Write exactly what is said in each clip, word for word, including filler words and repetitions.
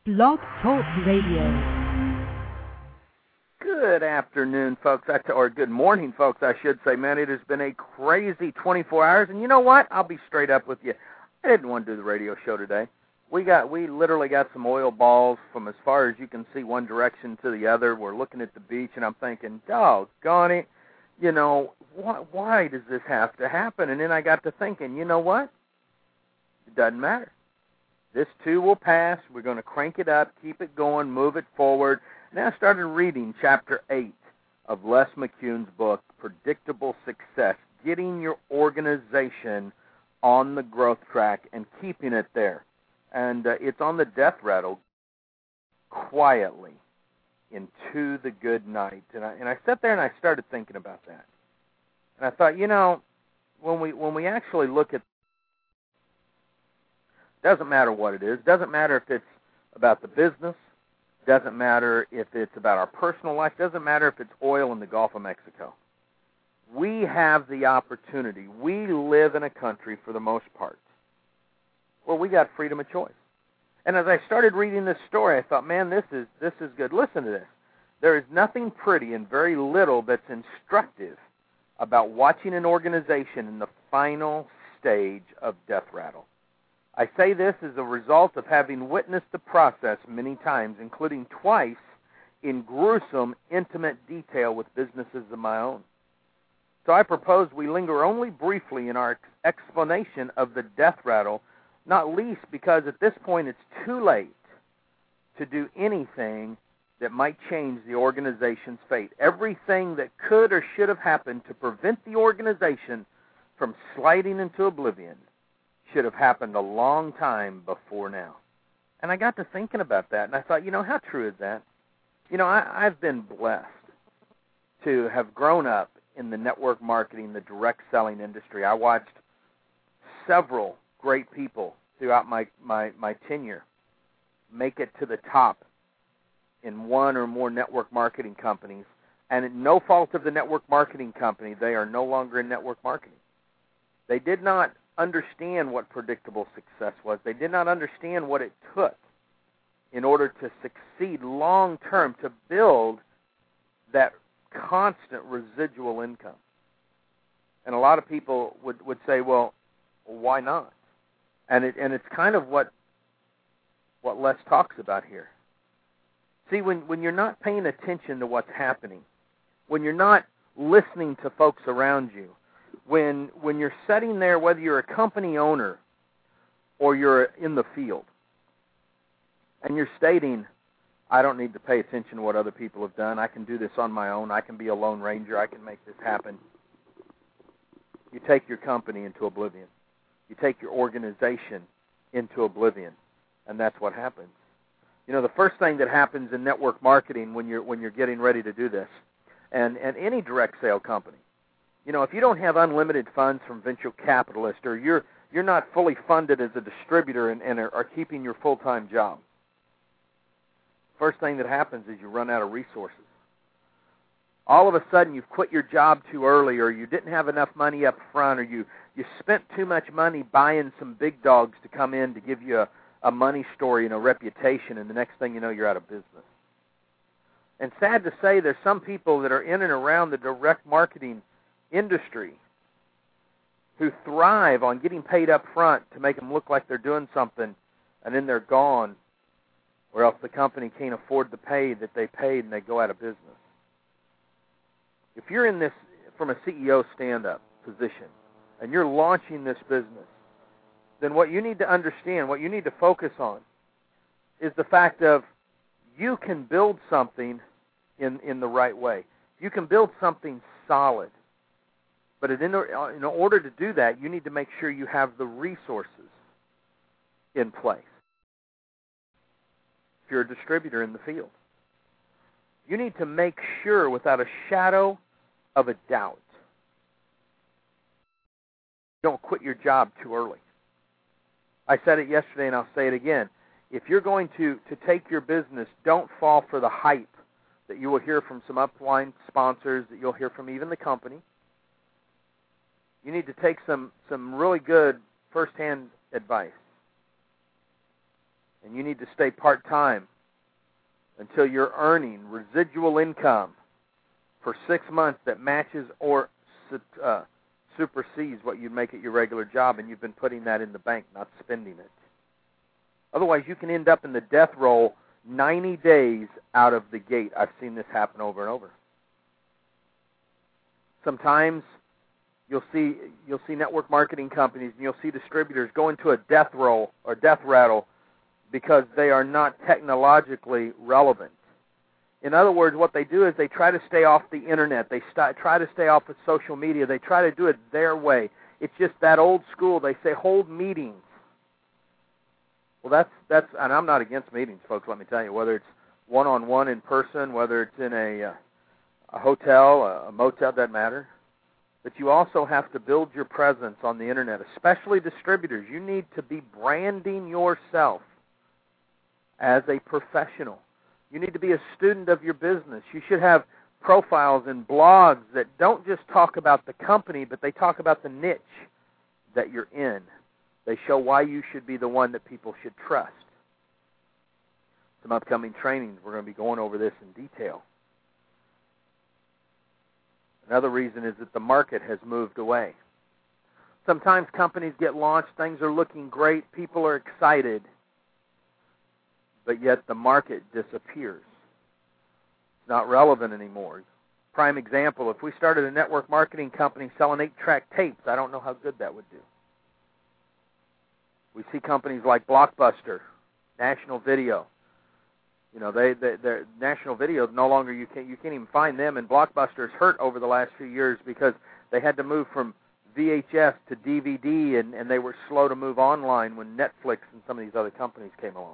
Blog Talk Radio. Good afternoon, folks, or good morning, folks, I should say. Man, it has been a crazy twenty-four hours, and you know what? I'll be straight up with you. I didn't want to do the radio show today. We got, we literally got some oil balls from as far as you can see one direction to the other. We're looking at the beach, and I'm thinking, doggone it, you know, why, why does this have to happen? And then I got to thinking, you know what? It doesn't matter. This too will pass. We're going to crank it up, keep it going, move it forward. And I started reading chapter eight of Les McCune's book, Predictable Success, getting your organization on the growth track and keeping it there. And uh, it's on the death rattle, quietly, into the good night. And I, and I sat there and I started thinking about that. And I thought, you know, when we when we actually look at, doesn't matter what it is, doesn't matter if it's about the business, doesn't matter if it's about our personal life, doesn't matter if it's oil in the Gulf of Mexico. We have the opportunity. We live in a country, for the most part, where we got freedom of choice. And as I started reading this story, I thought, man, this is this is good. Listen to this. There is nothing pretty and very little that's instructive about watching an organization in the final stage of death rattle. I say this as a result of having witnessed the process many times, including twice in gruesome, intimate detail with businesses of my own. So I propose we linger only briefly in our explanation of the death rattle, not least because at this point it's too late to do anything that might change the organization's fate. Everything that could or should have happened to prevent the organization from sliding into oblivion should have happened a long time before now. And I got to thinking about that, and I thought, you know, how true is that? You know, I, I've been blessed to have grown up in the network marketing, the direct selling industry. I watched several great people throughout my, my, my tenure make it to the top in one or more network marketing companies. And at no fault of the network marketing company, they are no longer in network marketing. They did not understand what predictable success was. They did not understand what it took in order to succeed long term, to build that constant residual income. And a lot of people would, would say, well, why not? And it and it's kind of what what Les talks about here. See, when, when you're not paying attention to what's happening, when you're not listening to folks around you, When when you're sitting there, whether you're a company owner or you're in the field, and you're stating, I don't need to pay attention to what other people have done. I can do this on my own. I can be a lone ranger. I can make this happen. You take your company into oblivion. You take your organization into oblivion, and that's what happens. You know, the first thing that happens in network marketing when you're when you're getting ready to do this, and, and any direct sale company, you know, if you don't have unlimited funds from venture capitalists, or you're you're not fully funded as a distributor and, and are, are keeping your full-time job, first thing that happens is you run out of resources. All of a sudden you've quit your job too early, or you didn't have enough money up front, or you, you spent too much money buying some big dogs to come in to give you a, a money story and a reputation, and the next thing you know, you're out of business. And sad to say, there's some people that are in and around the direct marketing industry who thrive on getting paid up front to make them look like they're doing something, and then they're gone, or else the company can't afford the pay that they paid and they go out of business. If you're in this from a C E O stand-up position and you're launching this business, then what you need to understand, what you need to focus on, is the fact of you can build something in, in the right way. You can build something solid. But in, in order to do that, you need to make sure you have the resources in place. If you're a distributor in the field, you need to make sure without a shadow of a doubt you don't quit your job too early. I said it yesterday and I'll say it again. If you're going to, to take your business, don't fall for the hype that you will hear from some upline sponsors, that you'll hear from even the company. You need to take some, some really good first-hand advice. and you need to stay part-time until you're earning residual income for six months that matches or uh, supersedes what you'd make at your regular job, and you've been putting that in the bank, not spending it. Otherwise, you can end up in the death roll ninety days out of the gate. I've seen this happen over and over. Sometimes you'll see you'll see network marketing companies and you'll see distributors go into a death roll or death rattle because they are not technologically relevant. In other words, what they do is they try to stay off the internet. They st- try to stay off of social media. They try to do it their way. It's just that old school. They say hold meetings. Well, that's that's, and I'm not against meetings, folks. Let me tell you, whether it's one-on-one in person, whether it's in a, uh, a hotel, a, a motel, doesn't matter. But you also have to build your presence on the internet, especially distributors. You need to be branding yourself as a professional. You need to be a student of your business. You should have profiles and blogs that don't just talk about the company, but they talk about the niche that you're in. They show why you should be the one that people should trust. Some upcoming trainings, we're going to be going over this in detail. Another reason is that the market has moved away. Sometimes companies get launched, things are looking great, people are excited, but yet the market disappears. It's not relevant anymore. Prime example, if we started a network marketing company selling eight-track tapes, I don't know how good that would do. We see companies like Blockbuster, National Video. You know, they, they they're National Video no longer, you can't, you can't even find them, and Blockbuster's hurt over the last few years because they had to move from V H S to D V D, and, and they were slow to move online when Netflix and some of these other companies came along.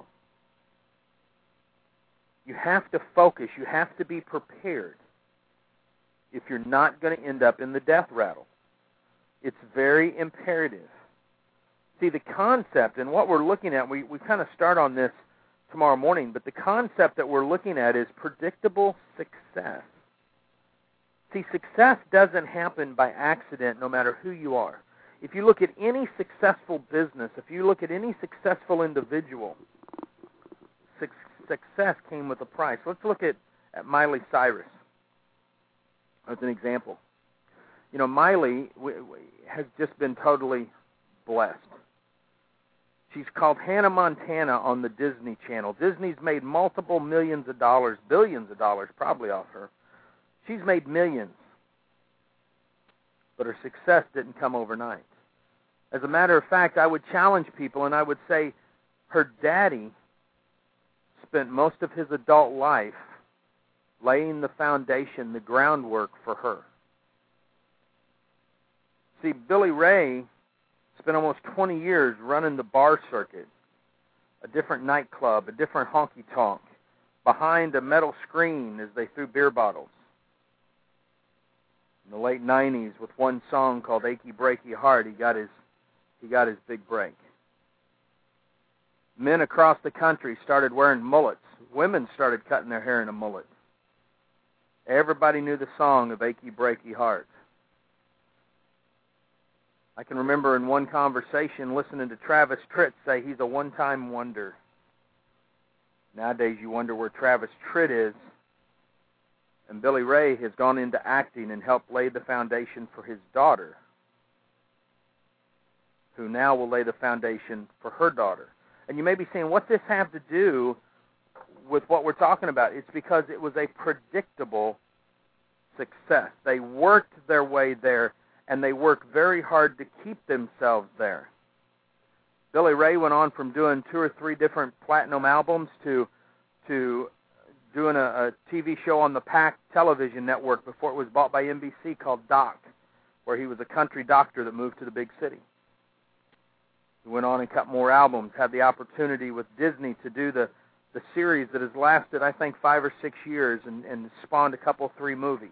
You have to focus. You have to be prepared if you're not going to end up in the death rattle. It's very imperative. See, the concept and what we're looking at, we, we kind of start on this tomorrow morning, but the concept that we're looking at is predictable success. See, success doesn't happen by accident no matter who you are. If you look at any successful business, if you look at any successful individual, su- success came with a price. Let's look at, at Miley Cyrus as an example. You know, Miley w- w- has just been totally blessed. She's called Hannah Montana on the Disney Channel. Disney's made multiple millions of dollars, billions of dollars probably off her. She's made millions. But her success didn't come overnight. As a matter of fact, I would challenge people and I would say her daddy spent most of his adult life laying the foundation, the groundwork for her. See, Billy Ray spent almost twenty years running the bar circuit, a different nightclub, a different honky-tonk, behind a metal screen as they threw beer bottles. In the late nineties, with one song called Achy Breaky Heart, he got his, he got his big break. Men across the country started wearing mullets. Women started cutting their hair in a mullet. Everybody knew the song of Achy Breaky Heart. I can remember in one conversation listening to Travis Tritt say he's a one-time wonder. Nowadays you wonder where Travis Tritt is. And Billy Ray has gone into acting and helped lay the foundation for his daughter, who now will lay the foundation for her daughter. And you may be saying, what's this have to do with what we're talking about? It's because it was a predictable success. They worked their way there, and they worked very hard to keep themselves there. Billy Ray went on from doing two or three different platinum albums to to doing a, a T V show on the PAC television network before it was bought by N B C called Doc, where he was a country doctor that moved to the big city. He went on and cut more albums, had the opportunity with Disney to do the, the series that has lasted, I think, five or six years and, and spawned a couple, three movies.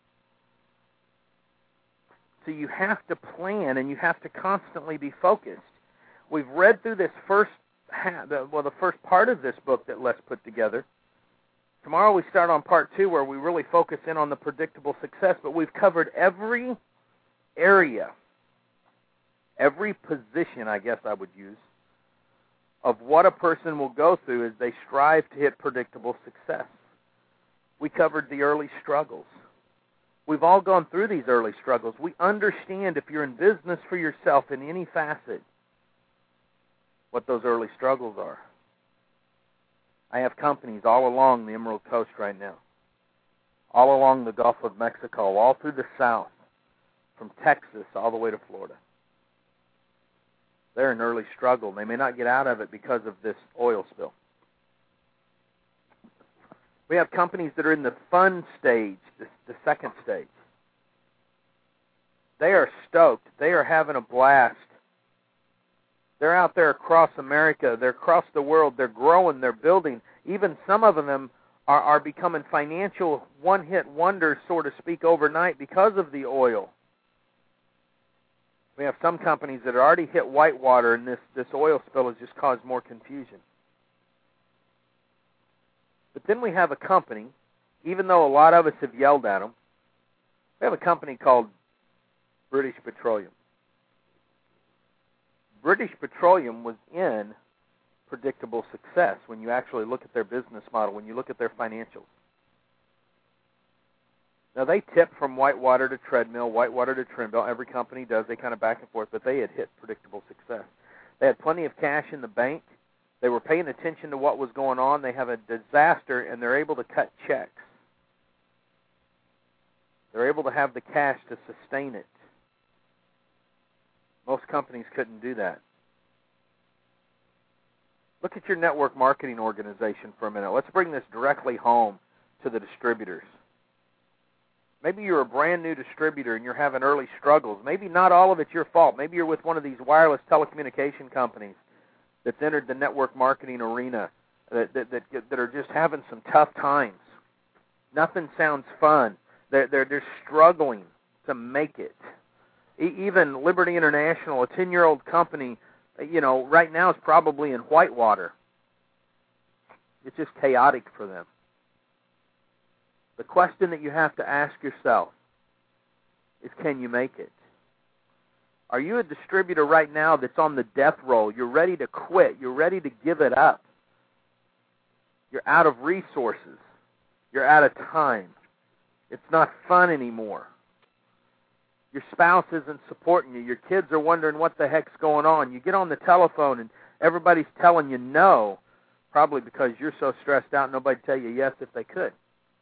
So you have to plan and you have to constantly be focused. We've read through this first, half, well, the first part of this book that Les put together. Tomorrow we start on part two where we really focus in on the predictable success, but we've covered every area, every position, I guess I would use, of what a person will go through as they strive to hit predictable success. We covered the early struggles. We've all gone through these early struggles. We understand if you're in business for yourself in any facet, what those early struggles are. I have companies all along the Emerald Coast right now, all along the Gulf of Mexico, all through the South, from Texas all the way to Florida. They're in early struggle. They may not get out of it because of this oil spill. We have companies that are in the fun stage, the, the second stage. They are stoked. They are having a blast. They're out there across America. They're across the world. They're growing. They're building. Even some of them are, are becoming financial one-hit wonders, so to speak, overnight because of the oil. We have some companies that are already hit whitewater, and this, this oil spill has just caused more confusion. But then we have a company, even though a lot of us have yelled at them, we have a company called British Petroleum. British Petroleum was in predictable success when you actually look at their business model, when you look at their financials. Now, they tip from whitewater to treadmill, whitewater to treadmill. Every company does. They kind of back and forth, but they had hit predictable success. They had plenty of cash in the bank. They were paying attention to what was going on. They have a disaster, and they're able to cut checks. They're able to have the cash to sustain it. Most companies couldn't do that. Look at your network marketing organization for a minute. Let's bring this directly home to the distributors. Maybe you're a brand new distributor and you're having early struggles. Maybe not all of it's your fault. Maybe you're with one of these wireless telecommunication companies that's entered the network marketing arena that, that, that, that are just having some tough times. Nothing sounds fun. They're, they're, they're struggling to make it. Even Liberty International, a ten-year-old company, you know, right now is probably in whitewater. It's just chaotic for them. The question that you have to ask yourself is, can you make it? Are you a distributor right now that's on the death roll? You're ready to quit. You're ready to give it up. You're out of resources. You're out of time. It's not fun anymore. Your spouse isn't supporting you. Your kids are wondering what the heck's going on. You get on the telephone and everybody's telling you no, probably because you're so stressed out nobody'd tell you yes if they could.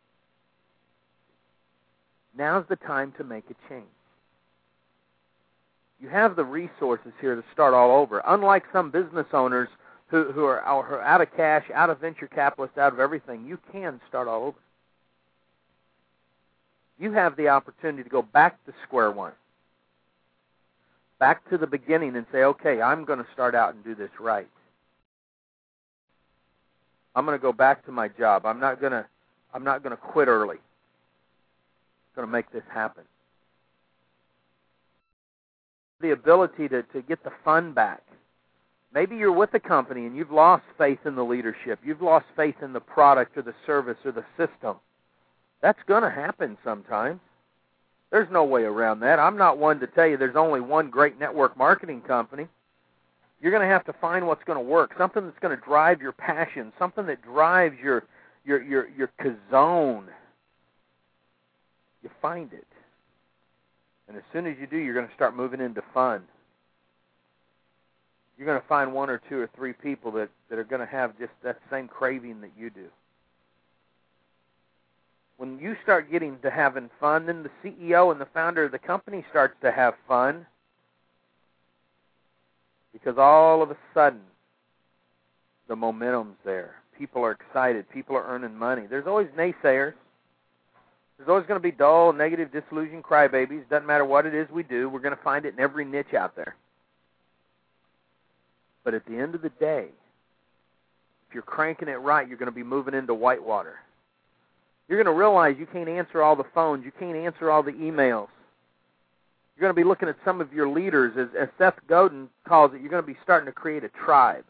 Now's the time to make a change. You have the resources here to start all over. Unlike some business owners who, who are out of cash, out of venture capitalists, out of everything, you can start all over. You have the opportunity to go back to square one, back to the beginning and say, okay, I'm going to start out and do this right. I'm going to go back to my job. I'm not going to, I'm not going to quit early. I'm going to make this happen. The ability to, to get the fun back. Maybe you're with a company and you've lost faith in the leadership. You've lost faith in the product or the service or the system. That's going to happen sometimes. There's no way around that. I'm not one to tell you there's only one great network marketing company. You're going to have to find what's going to work, something that's going to drive your passion, something that drives your your your your kazone. You find it. And as soon as you do, you're going to start moving into fun. You're going to find one or two or three people that, that are going to have just that same craving that you do. When you start getting to having fun, then the C E O and the founder of the company starts to have fun. Because all of a sudden, the momentum's there. People are excited. People are earning money. There's always naysayers. There's always going to be dull, negative, disillusioned crybabies. Doesn't matter what it is we do. We're going to find it in every niche out there. But at the end of the day, if you're cranking it right, you're going to be moving into whitewater. You're going to realize you can't answer all the phones. You can't answer all the emails. You're going to be looking at some of your leaders. As, as Seth Godin calls it, you're going to be starting to create a tribe.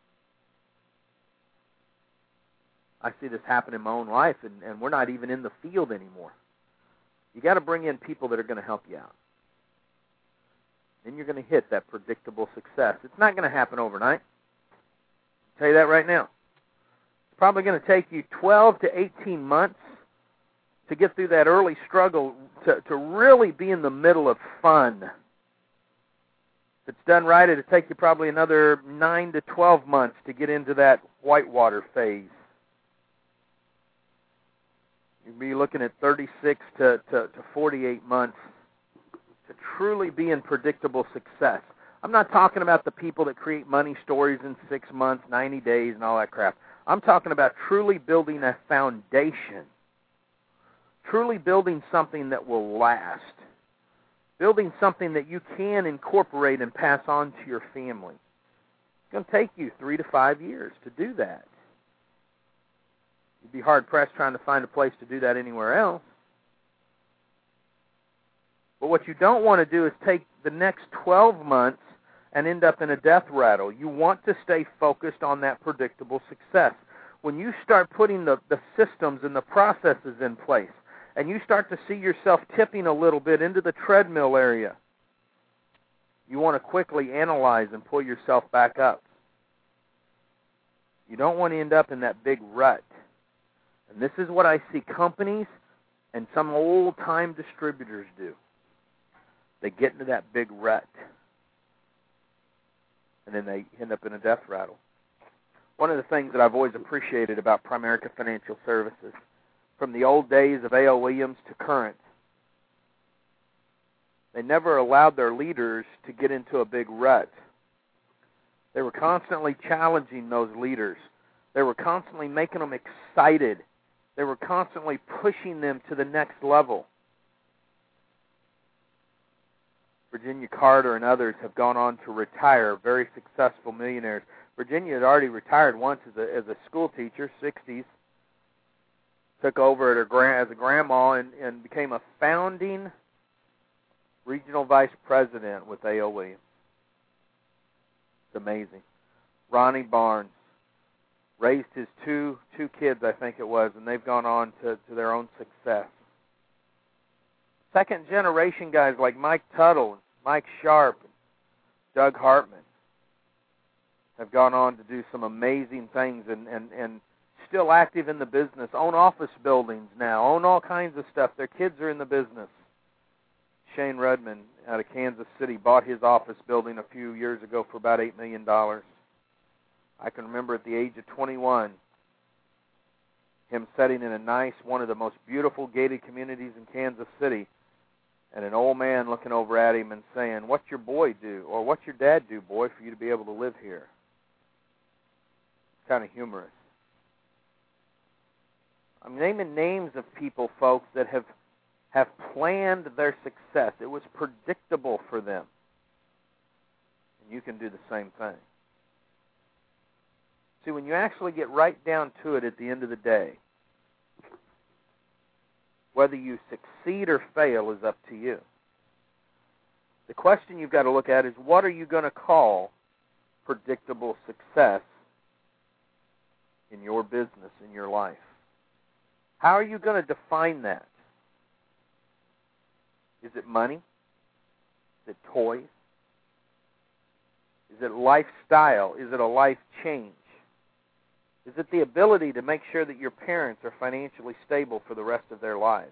I see this happen in my own life, and, and we're not even in the field anymore. You got to bring in people that are going to help you out. Then you're going to hit that predictable success. It's not going to happen overnight. I'll tell you that right now. It's probably going to take you twelve to eighteen months to get through that early struggle to, to really be in the middle of fun. If it's done right, it'll take you probably another nine to twelve months to get into that whitewater phase. You'll be looking at thirty-six to, to, to forty-eight months to truly be in predictable success. I'm not talking about the people that create money stories in six months, ninety days, and all that crap. I'm talking about truly building a foundation, truly building something that will last, building something that you can incorporate and pass on to your family. It's going to take you three to five years to do that. You'd be hard-pressed trying to find a place to do that anywhere else. But what you don't want to do is take the next twelve months and end up in a death rattle. You want to stay focused on that predictable success. When you start putting the, the systems and the processes in place, and you start to see yourself tipping a little bit into the treadmill area, you want to quickly analyze and pull yourself back up. You don't want to end up in that big rut. And this is what I see companies and some old-time distributors do. They get into that big rut, and then they end up in a death rattle. One of the things that I've always appreciated about Primerica Financial Services, from the old days of A L. Williams to current, they never allowed their leaders to get into a big rut. They were constantly challenging those leaders. They were constantly making them excited. They were constantly pushing them to the next level. Virginia Carter and others have gone on to retire, very successful millionaires. Virginia had already retired once as a, as a school teacher, sixties. Took over at her gra- as a grandma and, and became a founding regional vice president with A L. Williams. It's amazing. Ronnie Barnes raised his two two kids, I think it was, and they've gone on to, to their own success. Second generation guys like Mike Tuttle, Mike Sharp, and Doug Hartman have gone on to do some amazing things and, and, and still active in the business, own office buildings now, own all kinds of stuff. Their kids are in the business. Shane Rudman out of Kansas City bought his office building a few years ago for about eight million dollars. I can remember at the age of twenty-one, him sitting in a nice, one of the most beautiful gated communities in Kansas City, and an old man looking over at him and saying, "What's your boy do?" or "What's your dad do, boy, for you to be able to live here?" It's kind of humorous. I'm naming names of people, folks, that have, have planned their success. It was predictable for them. And you can do the same thing. See, when you actually get right down to it at the end of the day, whether you succeed or fail is up to you. The question you've got to look at is, what are you going to call predictable success in your business, in your life? How are you going to define that? Is it money? Is it toys? Is it lifestyle? Is it a life change? Is it the ability to make sure that your parents are financially stable for the rest of their lives?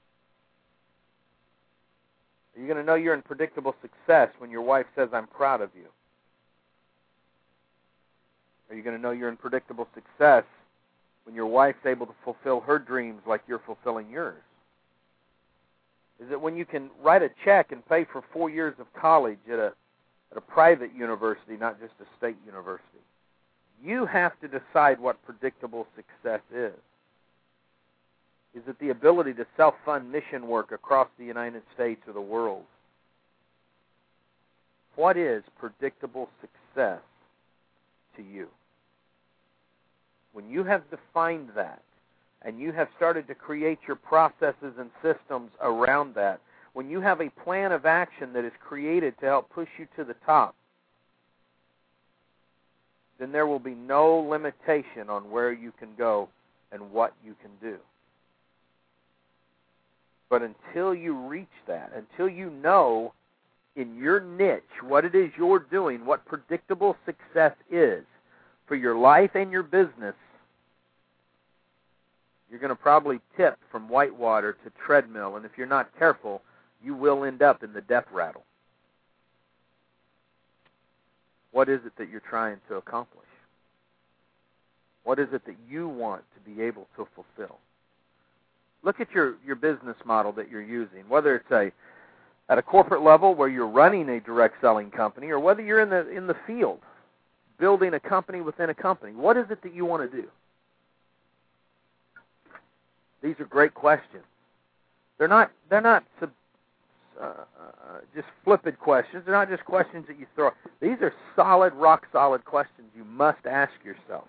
Are you going to know you're in predictable success when your wife says, "I'm proud of you"? Are you going to know you're in predictable success when your wife's able to fulfill her dreams like you're fulfilling yours? Is it when you can write a check and pay for four years of college at a, at a private university, not just a state university? You have to decide what predictable success is. Is it the ability to self-fund mission work across the United States or the world? What is predictable success to you? When you have defined that, and you have started to create your processes and systems around that, when you have a plan of action that is created to help push you to the top, then there will be no limitation on where you can go and what you can do. But until you reach that, until you know in your niche what it is you're doing, what predictable success is, for your life and your business, you're going to probably tip from whitewater to treadmill, and if you're not careful, you will end up in the death rattle. What is it that you're trying to accomplish? What is it that you want to be able to fulfill? Look at your, your business model that you're using, whether it's a at a corporate level where you're running a direct selling company, or whether you're in the in the field building a company within a company. What is it that you want to do? These are great questions. They're not they're not sub, uh, uh, just flippant questions. They're not just questions that you throw. These are solid, rock solid questions you must ask yourself.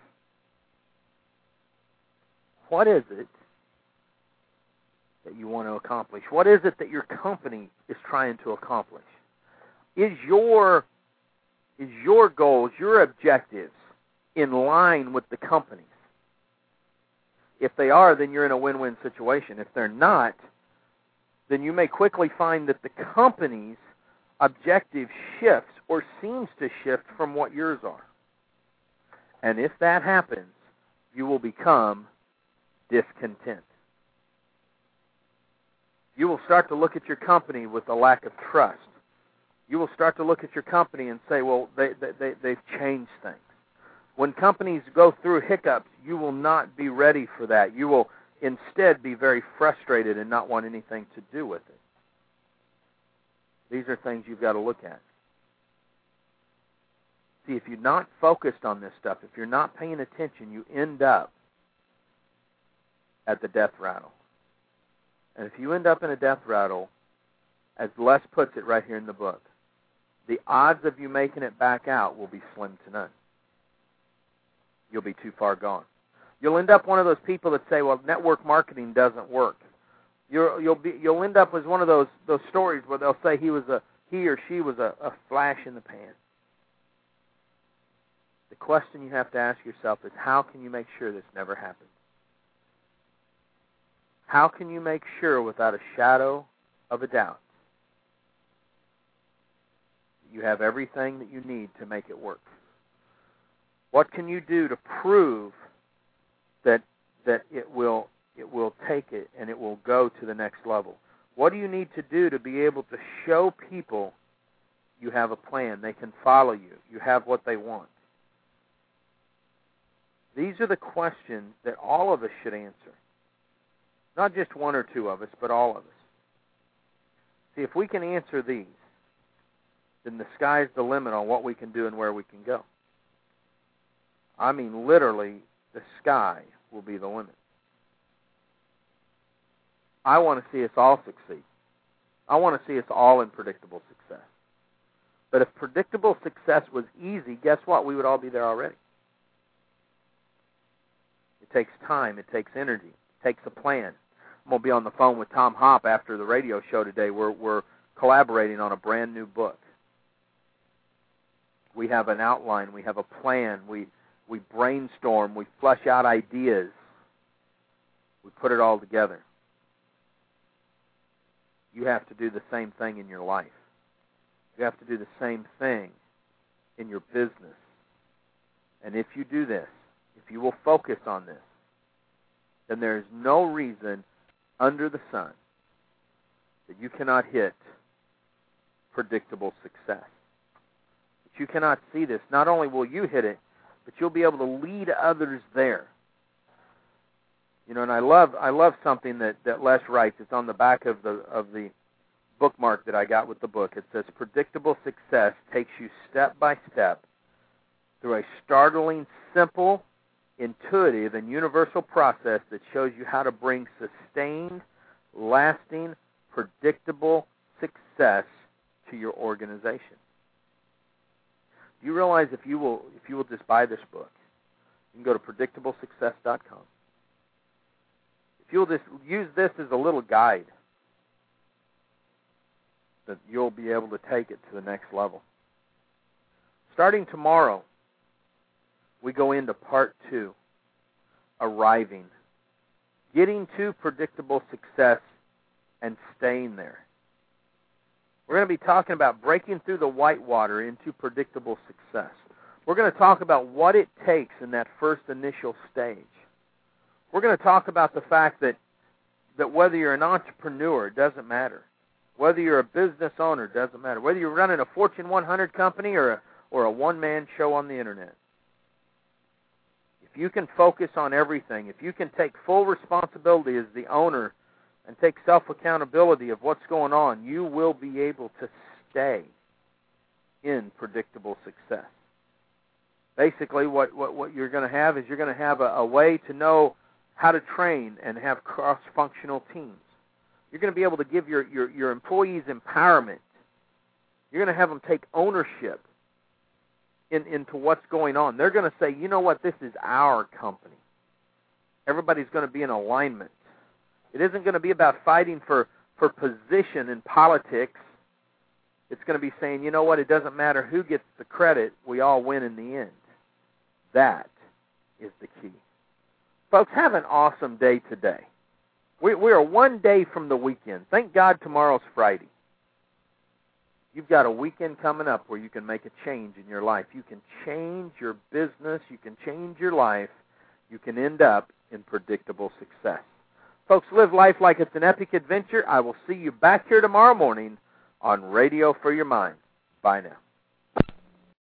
What is it that you want to accomplish? What is it that your company is trying to accomplish? Is your is your goals, your objectives in line with the company's? If they are, then you're in a win-win situation. If they're not, then you may quickly find that the company's objective shifts or seems to shift from what yours are. And if that happens, you will become discontent. You will start to look at your company with a lack of trust. You will start to look at your company and say, well, they, they, they've changed things. When companies go through hiccups, you will not be ready for that. You will instead be very frustrated and not want anything to do with it. These are things you've got to look at. See, if you're not focused on this stuff, if you're not paying attention, you end up at the death rattle. And if you end up in a death rattle, as Les puts it right here in the book, the odds of you making it back out will be slim to none. You'll be too far gone. You'll end up one of those people that say, well, network marketing doesn't work. You're, you'll be, you'll end up as one of those, those stories where they'll say he was a he or she was a, a flash in the pan. The question you have to ask yourself is, how can you make sure this never happens? How can you make sure without a shadow of a doubt you have everything that you need to make it work? What can you do to prove that that it will it will take it and it will go to the next level? What do you need to do to be able to show people you have a plan, they can follow you, you have what they want? These are the questions that all of us should answer. Not just one or two of us, but all of us. See, if we can answer these, then the sky's the limit on what we can do and where we can go. I mean, literally, the sky will be the limit. I want to see us all succeed. I want to see us all in predictable success. But if predictable success was easy, guess what? We would all be there already. It takes time. It takes energy. It takes a plan. I'm going to be on the phone with Tom Hopp after the radio show today. We're, we're collaborating on a brand new book. We have an outline. We have a plan. We We brainstorm, we flesh out ideas, we put it all together. You have to do the same thing in your life. You have to do the same thing in your business. And if you do this, if you will focus on this, then there is no reason under the sun that you cannot hit predictable success. But you cannot see this. Not only will you hit it, but you'll be able to lead others there. You know, and I love I love something that, that Les writes. It's on the back of the of the bookmark that I got with the book. It says, predictable success takes you step by step through a startling, simple, intuitive, and universal process that shows you how to bring sustained, lasting, predictable success to your organization. Do you realize if you will if you will just buy this book, you can go to predictable success dot com. If you'll just use this as a little guide, that you'll be able to take it to the next level. Starting tomorrow, we go into part two, arriving, getting to predictable success and staying there. We're going to be talking about breaking through the whitewater into predictable success. We're going to talk about what it takes in that first initial stage. We're going to talk about the fact that, that whether you're an entrepreneur, it doesn't matter. Whether you're a business owner, it doesn't matter. Whether you're running a Fortune one hundred company or a, or a one-man show on the Internet. If you can focus on everything, if you can take full responsibility as the owner and take self-accountability of what's going on, you will be able to stay in predictable success. Basically, what, what, what you're going to have is you're going to have a, a way to know how to train and have cross-functional teams. You're going to be able to give your, your, your employees empowerment. You're going to have them take ownership in, into what's going on. They're going to say, you know what, this is our company. Everybody's going to be in alignment. It isn't going to be about fighting for, for position in politics. It's going to be saying, you know what, it doesn't matter who gets the credit, we all win in the end. That is the key. Folks, have an awesome day today. We, we are one day from the weekend. Thank God tomorrow's Friday. You've got a weekend coming up where you can make a change in your life. You can change your business. You can change your life. You can end up in predictable success. Folks, live life like it's an epic adventure. I will see you back here tomorrow morning on Radio for Your Mind. Bye now.